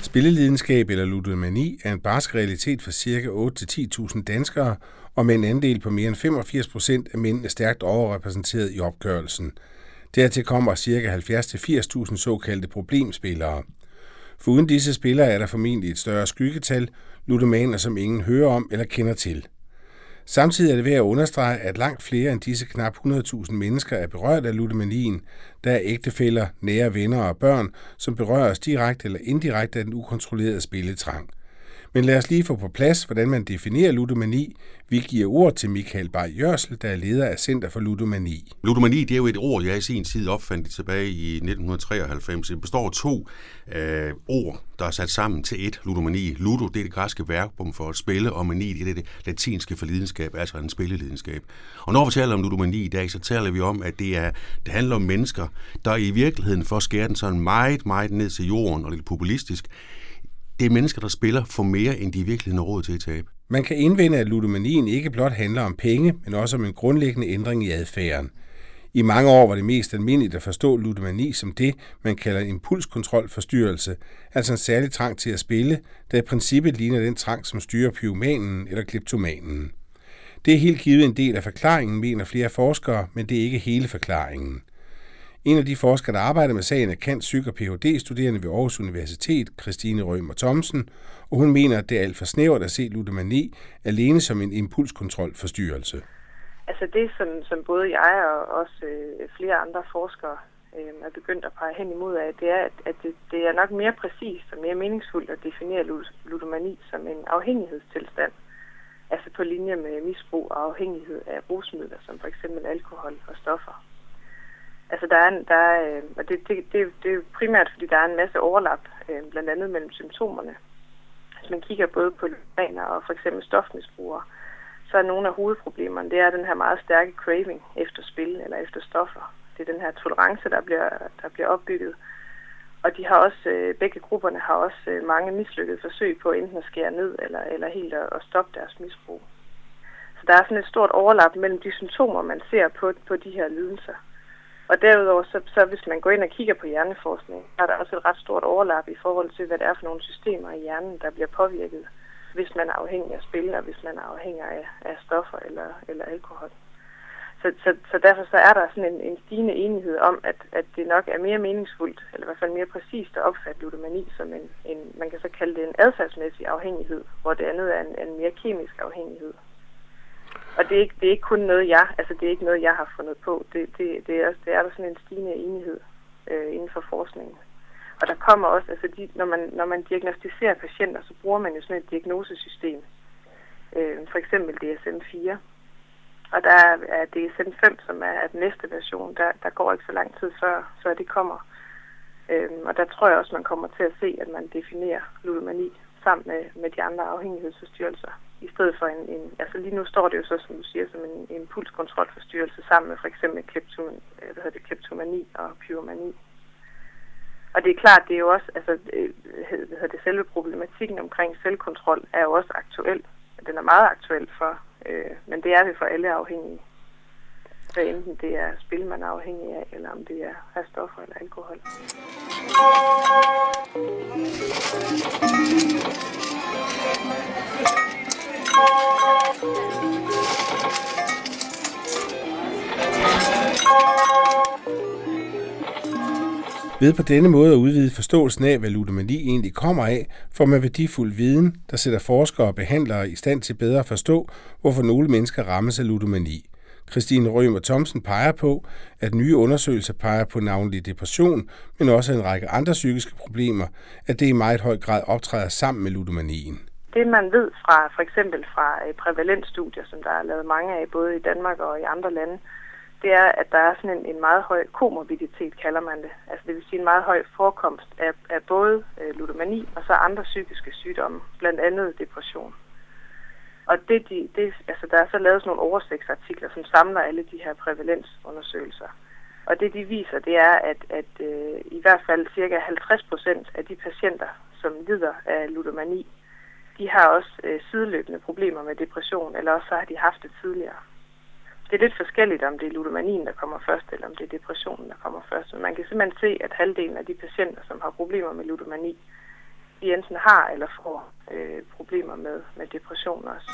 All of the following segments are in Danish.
Spillelidenskab eller ludomani er en barsk realitet for ca. 8-10.000 danskere, og med en andel på mere end 85% af mændene stærkt overrepræsenteret i opgørelsen. Dertil kommer ca. 70-80.000 såkaldte problemspillere. Foruden disse spillere er der formentlig et større skyggetal, ludomaner som ingen hører om eller kender til. Samtidig er det værd at understrege, at langt flere end disse knap 100.000 mennesker er berørt af ludomanien. Der er ægtefæller, nære venner og børn, som berøres direkte eller indirekte af den ukontrollerede spilletrang. Men lad os lige få på plads, hvordan man definerer ludomani. Vi giver ord til Michael Bay Jørsel, der er leder af Center for Ludomani. Ludomani, det er jo et ord, jeg i sin tid opfandt tilbage i 1993. Det består af to ord, der er sat sammen til et. Ludomani. Ludo, det er det græske verbum for at spille, og mani, det er det latinske for lidenskab, altså en spillelidenskab. Og når vi taler om ludomani i dag, så taler vi om, at det handler om mennesker, der i virkeligheden, for at skære den sådan meget, meget ned til jorden og lidt populistisk, det er mennesker, der spiller for mere, end de i virkeligheden har råd til at tabe. Man kan indvende, at ludomanien ikke blot handler om penge, men også om en grundlæggende ændring i adfærden. I mange år var det mest almindeligt at forstå ludomani som det, man kalder en impulskontrolforstyrrelse, altså en særlig trang til at spille, der i princippet ligner den trang, som styrer pyromanen eller kleptomanen. Det er helt givet en del af forklaringen, mener flere forskere, men det er ikke hele forklaringen. En af de forskere, der arbejder med sagen, er kendt psyk- og Ph.D.-studerende ved Aarhus Universitet, Christine Rømer Thomsen, og hun mener, at det er alt for snævert at se ludomani alene som en impulskontrolforstyrrelse. Altså det, som både jeg og også flere andre forskere er begyndt at pege hen imod af, det er, at det er nok mere præcist og mere meningsfuldt at definere ludomani som en afhængighedstilstand. Altså på linje med misbrug og afhængighed af rusmidler, som for eksempel alkohol og stoffer. Altså og det er jo primært, fordi der er en masse overlap, blandt andet mellem symptomerne. Hvis man kigger både på ludomaner og for eksempel stofmisbrugere, så er nogle af hovedproblemerne, det er den her meget stærke craving efter spil eller efter stoffer. Det er den her tolerance, der bliver opbygget. Og de har også, begge grupperne har også mange mislykkede forsøg på enten at skære ned eller helt at stoppe deres misbrug. Så der er sådan et stort overlap mellem de symptomer, man ser på de her lidelser. Og derudover, så hvis man går ind og kigger på hjerneforskning, så er der også et ret stort overlap i forhold til, hvad det er for nogle systemer i hjernen, der bliver påvirket, hvis man er afhængig af spil, og hvis man er afhængig af stoffer eller alkohol. Så derfor så er der sådan en stigende enighed om, at det nok er mere meningsfuldt, eller i hvert fald mere præcist at opfatte ludomani som en man kan så kalde det en adfærdsmæssig afhængighed, hvor det andet er en mere kemisk afhængighed. Og det er ikke kun noget det er ikke noget jeg har fundet på. Det er der sådan en stigende enighed inden for forskningen. Og der kommer også, når man diagnostiserer patienter, så bruger man jo sådan et diagnosesystem. For eksempel DSM-4. Og der er DSM-5, som er den næste version. Der går ikke så lang tid før det kommer. Og der tror jeg også, man kommer til at se, at man definerer ludomani sammen med de andre afhængighedsforstyrrelser. I stedet for altså lige nu står det jo så, som du siger, som en impulskontrolforstyrrelse sammen med for eksempel kleptomani og pyromani. Og det er klart, det er jo også, selve problematikken omkring selvkontrol er jo også aktuel. Den er meget aktuel men det er det for alle afhængige. Så enten det er spil, man er afhængig af, eller om det er stoffer eller alkohol. Ved på denne måde at udvide forståelsen af, hvad ludomani egentlig kommer af, får man værdifuld viden, der sætter forskere og behandlere i stand til bedre at forstå, hvorfor nogle mennesker rammes af ludomani. Christine Rømer Thomsen peger på, at nye undersøgelser peger på navnlig depression, men også en række andre psykiske problemer, at det i meget høj grad optræder sammen med ludomanien. Det man ved for eksempel fra prævalensstudier, som der er lavet mange af både i Danmark og i andre lande, det er, at der er sådan en meget høj komorbiditet, kalder man det. Altså det vil sige en meget høj forekomst af både ludomani og så andre psykiske sygdomme, blandt andet depression. Og der er så lavet sådan nogle oversigtsartikler, som samler alle de her prævalensundersøgelser. Og det de viser, det er, at i hvert fald ca. 50% af de patienter, som lider af ludomani, de har også sideløbende problemer med depression, eller også så har de haft det tidligere. Det er lidt forskelligt, om det er ludomanien, der kommer først, eller om det er depressionen, der kommer først. Men man kan simpelthen se, at halvdelen af de patienter, som har problemer med ludomani, de enten har eller får problemer med depression også.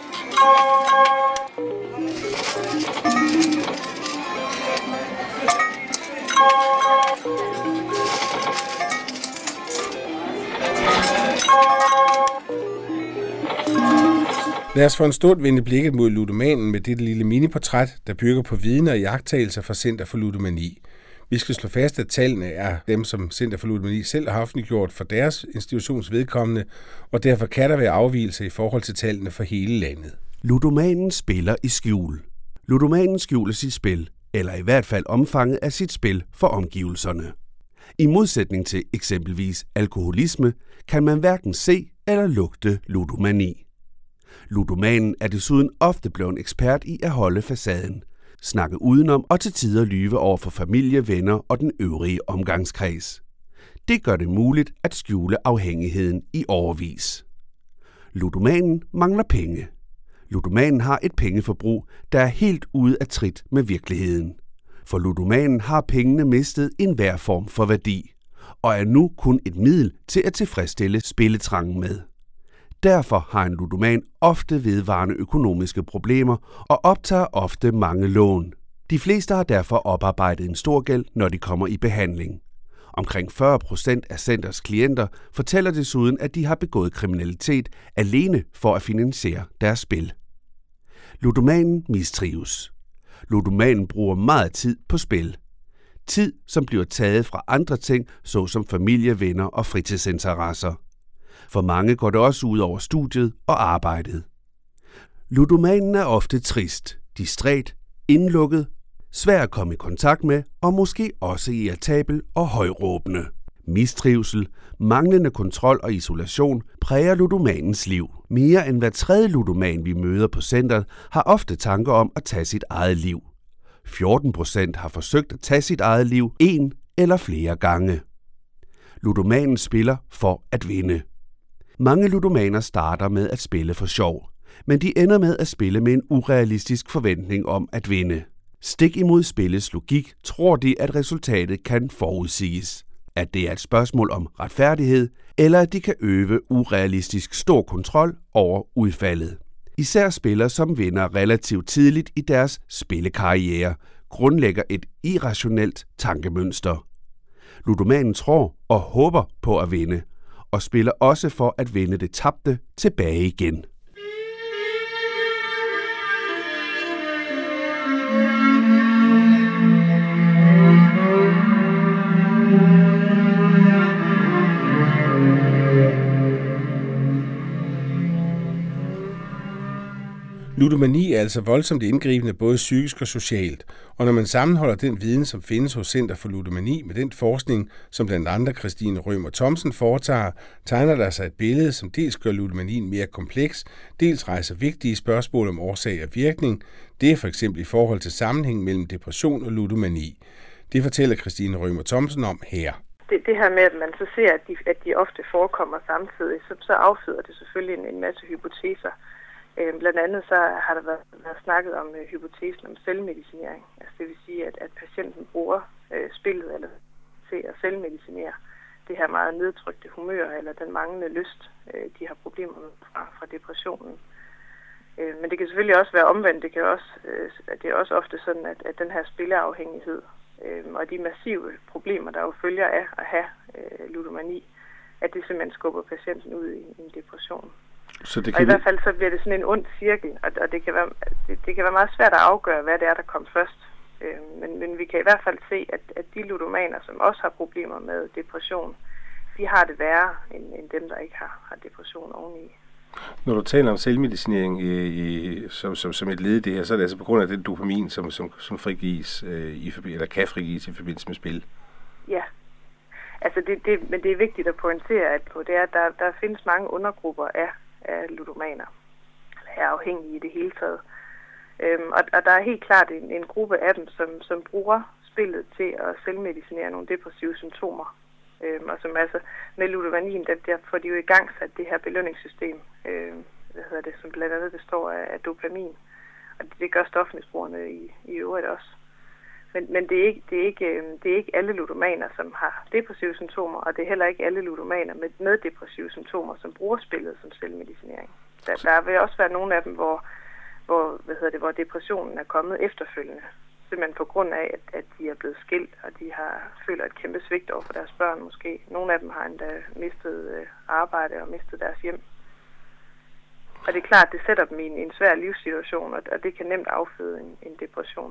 Lad os for en stund vende blikket mod ludomanen med dette lille miniportræt, der bygger på viden og iagttagelser fra Center for Ludomani. Vi skal slå fast, at tallene er dem, som Center for Ludomani selv har offentliggjort for deres institutions vedkommende, og derfor kan der være afvigelser i forhold til tallene for hele landet. Ludomanen spiller i skjul. Ludomanen skjuler sit spil, eller i hvert fald omfanget af sit spil for omgivelserne. I modsætning til eksempelvis alkoholisme, kan man hverken se eller lugte ludomani. Ludomanen er desuden ofte blevet ekspert i at holde facaden, snakke udenom og til tider lyve over for familie, venner og den øvrige omgangskreds. Det gør det muligt at skjule afhængigheden i årevis. Ludomanen mangler penge. Ludomanen har et pengeforbrug, der er helt ude af trit med virkeligheden. For ludomanen har pengene mistet enhver form for værdi, og er nu kun et middel til at tilfredsstille spilletrangen med. Derfor har en ludoman ofte vedvarende økonomiske problemer og optager ofte mange lån. De fleste har derfor oparbejdet en stor gæld, når de kommer i behandling. Omkring 40% af centers klienter fortæller desuden, at de har begået kriminalitet alene for at finansiere deres spil. Ludomanen mistrives. Ludomanen bruger meget tid på spil. Tid, som bliver taget fra andre ting, såsom familie, venner og fritidsinteresser. For mange går det også ud over studiet og arbejdet. Ludomanen er ofte trist, distræt, indlukket, svær at komme i kontakt med og måske også irritabel og højråbende. Mistrivsel, manglende kontrol og isolation præger ludomanens liv. Mere end hver tredje ludoman, vi møder på centret, har ofte tanker om at tage sit eget liv. 14% har forsøgt at tage sit eget liv en eller flere gange. Ludomanen spiller for at vinde. Mange ludomaner starter med at spille for sjov, men de ender med at spille med en urealistisk forventning om at vinde. Stik imod spillets logik tror de, at resultatet kan forudsiges. At det er et spørgsmål om retfærdighed, eller at de kan øve urealistisk stor kontrol over udfaldet. Især spillere, som vinder relativt tidligt i deres spillekarriere, grundlægger et irrationelt tankemønster. Ludomanen tror og håber på at vinde, og spiller også for at vinde det tabte tilbage igen. Ludomani er altså voldsomt indgribende både psykisk og socialt, og når man sammenholder den viden, som findes hos Center for Ludomani med den forskning, som blandt andre Christine Rømer Thomsen foretager, tegner der sig et billede, som dels gør ludomanien mere kompleks, dels rejser vigtige spørgsmål om årsag og virkning. Det er for eksempel i forhold til sammenhæng mellem depression og ludomani. Det fortæller Christine Rømer Thomsen om her. Det her med, at man så ser, at de ofte forekommer samtidig, så afføder det selvfølgelig en masse hypoteser. Blandt andet så har der været snakket om hypotesen om selvmedicinering. Altså det vil sige, at patienten bruger spillet eller til at selvmedicinere det her meget nedtrykte humør eller den manglende lyst, de har problemer med fra depressionen. Men det kan selvfølgelig også være omvendt. Det er også ofte sådan, at den her spilleafhængighed og de massive problemer, der jo følger af at have ludomani, at det simpelthen skubber patienten ud i en depression. Så det kan og i hvert fald så bliver det sådan en ond cirkel, og det kan være meget svært at afgøre, hvad det er, der kom først. Men vi kan i hvert fald se, at de ludomaner, som også har problemer med depression, de har det værre end dem, der ikke har depression oveni. Når du taler om selvmedicinering som et led i det her, så er det altså på grund af den dopamin, som frigives eller kan frigives i forbindelse med spil. Ja. Altså men det er vigtigt at pointere, at der findes mange undergrupper af ludomaner, eller er afhængige i det hele taget. Og der er helt klart en gruppe af dem, som bruger spillet til at selvmedicinere nogle depressive symptomer. Og som altså med ludomanien, der får de jo i gang sat det her belønningssystem, som blandt andet består af dopamin. Og det gør stofmisbrugerne i øvrigt også. Men det er ikke alle ludomaner, som har depressive symptomer, og det er heller ikke alle ludomaner med depressive symptomer, som bruger spillet som selvmedicinering. Der vil også være nogle af dem, hvor depressionen er kommet efterfølgende. Simpelthen på grund af, at de er blevet skilt, og de føler et kæmpe svigt over for deres børn måske. Nogle af dem har endda mistet arbejde og mistet deres hjem. Og det er klart, at det sætter dem i en svær livssituation, og det kan nemt afføde en depression.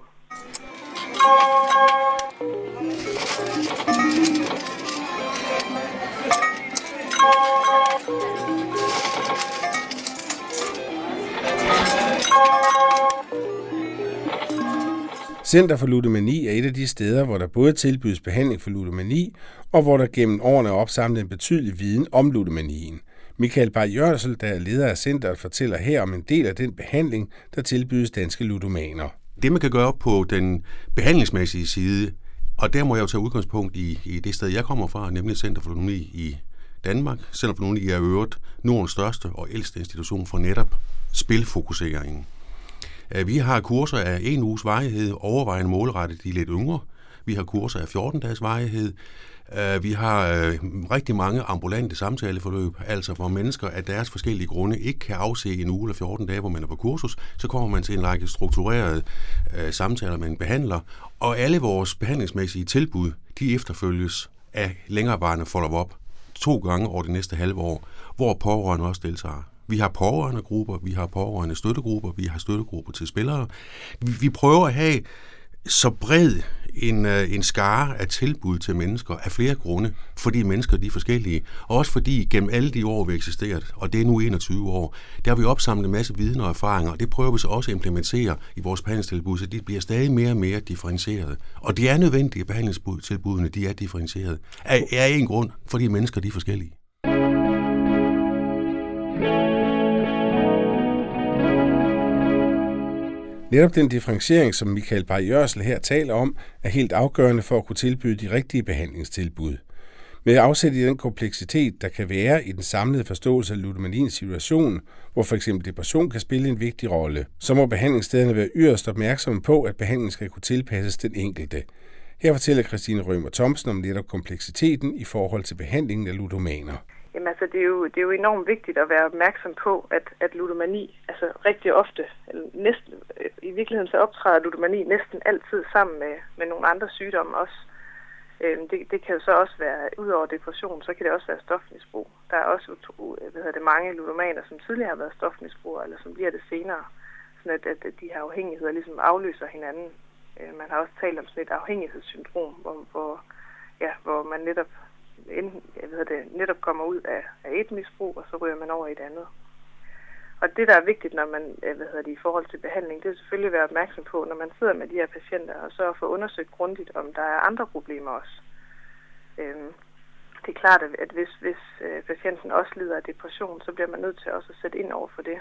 Center for Ludomani er et af de steder, hvor der både tilbydes behandling for ludomani, og hvor der gennem årene er opsamlet en betydelig viden om ludomanien. Michael Bay Jørsel, der er leder af centret, fortæller her om en del af den behandling, der tilbydes danske ludomaner. Det, man kan gøre på den behandlingsmæssige side, og der må jeg jo tage udgangspunkt i det sted, jeg kommer fra, nemlig Center for Ludomani i Danmark. Center for Ludomani er øvrigt Nordens største og ældste institution for netop spilfokuseringen. Vi har kurser af 1 uges varighed, overvejende målrettet de lidt yngre. Vi har kurser af 14 dages varighed. Vi har rigtig mange ambulante samtaleforløb, altså hvor mennesker af deres forskellige grunde ikke kan afse en uge eller 14 dage, hvor man er på kursus. Så kommer man til en række strukturerede samtaler med en behandler, og alle vores behandlingsmæssige tilbud, de efterfølges af længerevarende follow-up 2 gange over det næste halve år, hvor pårørende også deltager. Vi har pårørendegrupper, vi har pårørende støttegrupper, vi har støttegrupper til spillere. Vi prøver at have så bred en skare af tilbud til mennesker af flere grunde, fordi mennesker de er forskellige, og også fordi gennem alle de år, vi har eksisteret, og det er nu 21 år, der har vi opsamlet en masse viden og erfaringer, og det prøver vi så også at implementere i vores behandlingstilbud, så de bliver stadig mere og mere differentieret. Og det er nødvendigt, at behandlingstilbudene de er differentieret. Af en grund, fordi mennesker de er forskellige. Netop den differentiering, som Michael Bay Jørsel her taler om, er helt afgørende for at kunne tilbyde de rigtige behandlingstilbud. Med afsæt i den kompleksitet, der kan være i den samlede forståelse af ludomaniens situation, hvor f.eks. depression kan spille en vigtig rolle, så må behandlingsstederne være yderst opmærksomme på, at behandlingen skal kunne tilpasses den enkelte. Her fortæller Christine Rømer Thomsen om netop kompleksiteten i forhold til behandlingen af ludomaner. Jamen altså, det er jo enormt vigtigt at være opmærksom på, at ludomani, altså rigtig ofte, eller næsten, i virkeligheden så optræder ludomani næsten altid sammen med nogle andre sygdomme også. Det kan jo så også være, udover depression, så kan det også være stofmisbrug. Der er også mange ludomaner, som tidligere har været stofmisbrugere, eller som bliver det senere, sådan at de her afhængigheder ligesom afløser hinanden. Man har også talt om sådan et afhængighedssyndrom, hvor man netop kommer ud af et misbrug, og så ryger man over i et andet. Og det, der er vigtigt, når man i forhold til behandling, det er selvfølgelig at være opmærksom på, når man sidder med de her patienter, og så at få undersøgt grundigt, om der er andre problemer også. Det er klart, at hvis patienten også lider af depression, så bliver man nødt til også at sætte ind over for det.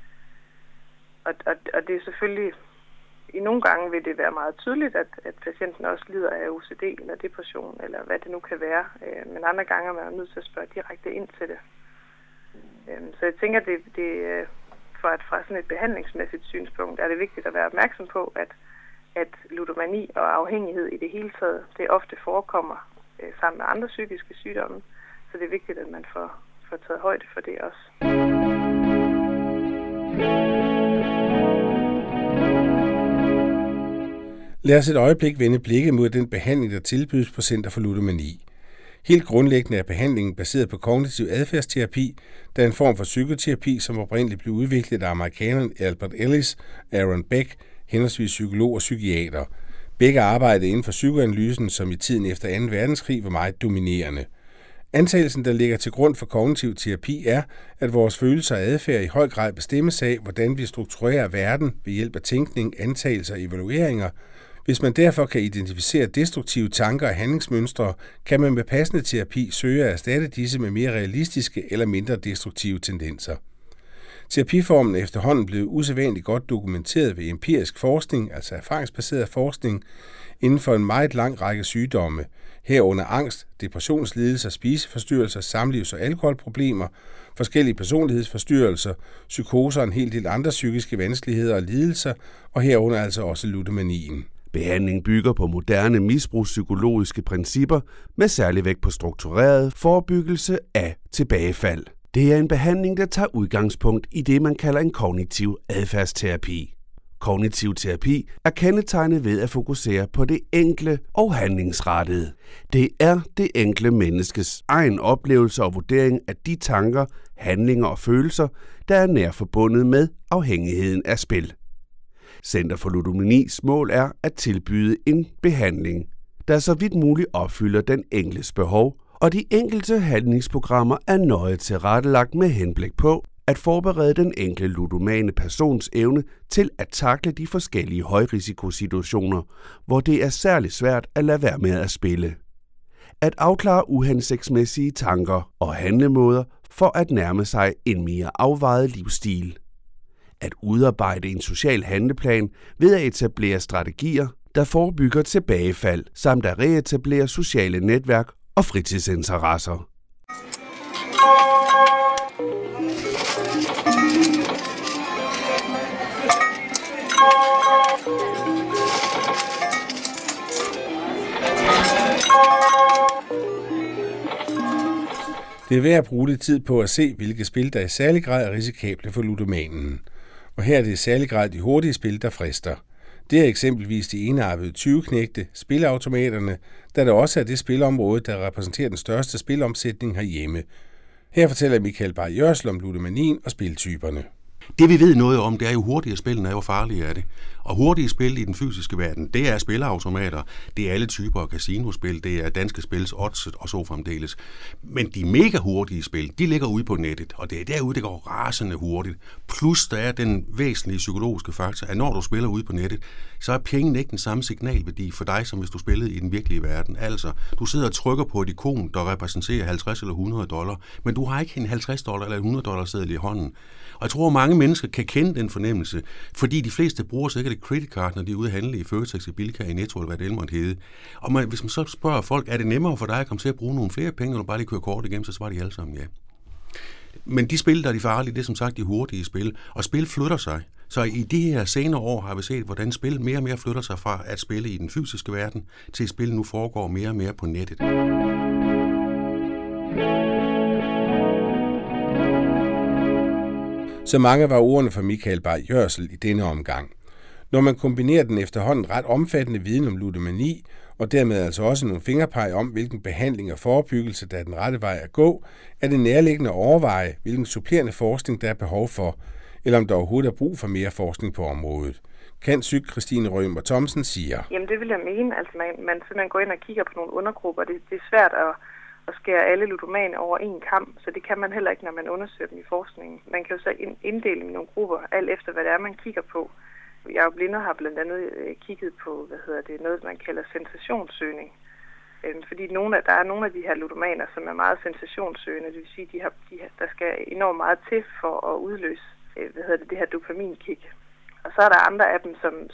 Og det er selvfølgelig, i nogle gange vil det være meget tydeligt, at patienten også lider af OCD eller depression, eller hvad det nu kan være. Men andre gange er man nødt til at spørge direkte ind til det. Så jeg tænker, at fra sådan et behandlingsmæssigt synspunkt er det vigtigt at være opmærksom på, at ludomani og afhængighed i det hele taget, det ofte forekommer sammen med andre psykiske sygdomme. Så det er vigtigt, at man får taget højde for det også. Lad os et øjeblik vende blikket mod den behandling, der tilbydes på Center for Ludomani. Helt grundlæggende er behandlingen baseret på kognitiv adfærdsterapi, der er en form for psykoterapi, som oprindeligt blev udviklet af amerikaneren Albert Ellis, Aaron Beck, henholdsvis psykolog og psykiater. Begge arbejdede inden for psykoanalysen, som i tiden efter 2. verdenskrig var meget dominerende. Antagelsen, der ligger til grund for kognitiv terapi, er, at vores følelser og adfærd i høj grad bestemmes af, hvordan vi strukturerer verden ved hjælp af tænkning, antagelser og evalueringer. Hvis man derfor kan identificere destruktive tanker og handlingsmønstre, kan man med passende terapi søge at erstatte disse med mere realistiske eller mindre destruktive tendenser. Terapiformen er efterhånden blevet usædvanligt godt dokumenteret ved empirisk forskning, altså erfaringsbaseret forskning, inden for en meget lang række sygdomme, herunder angst, depressionslidelser, spiseforstyrrelser, samlivs- og alkoholproblemer, forskellige personlighedsforstyrrelser, psykoser og en hel del andre psykiske vanskeligheder og lidelser, og herunder altså også ludomanien. Behandlingen bygger på moderne misbrugspsykologiske principper med særlig vægt på struktureret forebyggelse af tilbagefald. Det er en behandling, der tager udgangspunkt i det, man kalder en kognitiv adfærdsterapi. Kognitiv terapi er kendetegnet ved at fokusere på det enkle og handlingsrettede. Det er det enkle menneskes egen oplevelse og vurdering af de tanker, handlinger og følelser, der er nær forbundet med afhængigheden af spil. Center for Ludomanis mål er at tilbyde en behandling, der så vidt muligt opfylder den enkeltes behov, og de enkelte handlingsprogrammer er nøje tilrettelagt med henblik på at forberede den enkelte ludomane persons evne til at takle de forskellige højrisikosituationer, hvor det er særligt svært at lade være med at spille. At afklare uhensigtsmæssige tanker og handlemåder for at nærme sig en mere afvejet livsstil. At udarbejde en social handleplan ved at etablere strategier, der forebygger tilbagefald, samt at reetablere sociale netværk og fritidsinteresser. Det er værd at bruge lidt tid på at se, hvilke spil, der i særlig grad er risikable for ludomanen. Og her er det i særlig grad de hurtige spil, der frister. Det er eksempelvis de enarvede 20-knægte, spilautomaterne, da det også er det spilområde, der repræsenterer den største spilomsætning herhjemme. Her fortæller Michael Bay Jørsel om ludomanien og spiltyperne. Det vi ved noget om, det er jo hurtige spil, hvor farlige er det. Og hurtige spil i den fysiske verden, det er spilleautomater, det er alle typer af casinospil, det er danske spils odds og så fremdeles. Men de mega hurtige spil, de ligger ude på nettet, og det er derude, det går rasende hurtigt. Plus der er den væsentlige psykologiske faktor, at når du spiller ude på nettet, så er pengene ikke den samme signalværdi for dig, som hvis du spillede i den virkelige verden. Altså, du sidder og trykker på et ikon, der repræsenterer $50 eller $100, men du har ikke en $50 eller $100 seddel i hånden. Og jeg tror, mange mennesker kan kende den fornemmelse, fordi de fleste bruger sikkert et credit card, når de er ude at handle i Føtex, i Bilka, i Netto, eller hvad det måtte hedde. Og hvis man så spørger folk, er det nemmere for dig at komme til at bruge nogle flere penge, når du bare lige kører kort igennem, så svarer de alle sammen ja. Men de spil, der er de farlige, det er som sagt de hurtige spil, og spil flytter sig. Så i de her senere år har vi set, hvordan spil mere og mere flytter sig fra at spille i den fysiske verden, til at spil nu foregår mere og mere på nettet. Så mange var ordene fra Michael Bay Jørsel i denne omgang. Når man kombinerer den efterhånden ret omfattende viden om ludomani, og dermed altså også nogle fingerpeg om, hvilken behandling og forebyggelse, der er den rette vej at gå, er det nærliggende at overveje, hvilken supplerende forskning, der er behov for, eller om der overhovedet er brug for mere forskning på området. Cand.psyk. Christine Rømer Thomsen siger. Jamen det vil jeg mene, altså man simpelthen går ind og kigger på nogle undergrupper. Det er svært at skære alle ludomaner over en kam, så det kan man heller ikke, når man undersøger dem i forskningen. Man kan jo så inddele dem i nogle grupper, alt efter hvad det er, man kigger på. Jeg og Blinder har blandt andet kigget på, noget man kalder sensationssøgning. Fordi der er nogle af de her ludomaner, som er meget sensationssøgende, det vil sige, der skal enormt meget til for at udløse det her dopaminkick. Og så er der andre af dem,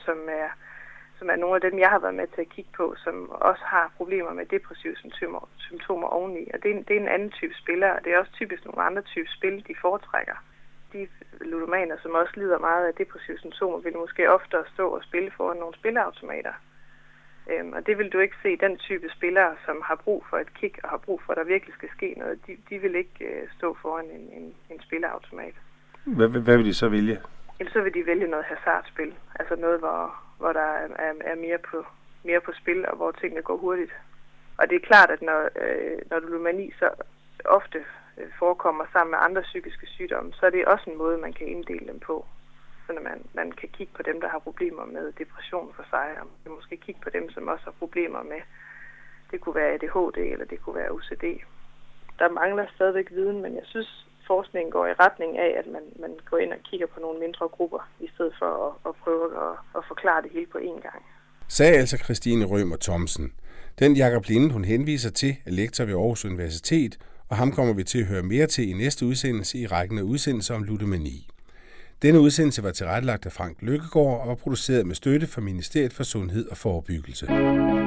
som er nogle af dem, jeg har været med til at kigge på, som også har problemer med depressive symptomer oveni. Og det er en anden type spillere, og det er også typisk nogle andre typer spil, de foretrækker. De ludomaner, som også lider meget af depressive symptomer, vil måske oftere stå og spille foran nogle spilleautomater. Og det vil du ikke se, den type spillere, som har brug for et kick og har brug for, at der virkelig skal ske noget, de vil ikke stå foran en spilleautomat. Hvad vil de så vælge? Eller så vil de vælge noget hasardspil, altså noget, hvor der er mere på spil, og hvor tingene går hurtigt. Og det er klart, at når ludomani så ofte forekommer sammen med andre psykiske sygdomme, så er det også en måde, man kan inddele dem på. Så når man kan kigge på dem, der har problemer med depression for sig, og man kan måske kigge på dem, som også har problemer med, det kunne være ADHD, eller det kunne være OCD. Der mangler stadigvæk viden, men jeg synes, forskningen går i retning af, at man går ind og kigger på nogle mindre grupper, i stedet for at prøve at forklare det hele på én gang. Sagde altså Christine Rømer Thomsen. Den Jakob Linde, hun henviser til, er lektor ved Aarhus Universitet, og ham kommer vi til at høre mere til i næste udsendelse i rækken af udsendelser om ludomani. Denne udsendelse var tilrettelagt af Frank Lykkegaard og var produceret med støtte fra Ministeriet for Sundhed og Forebyggelse.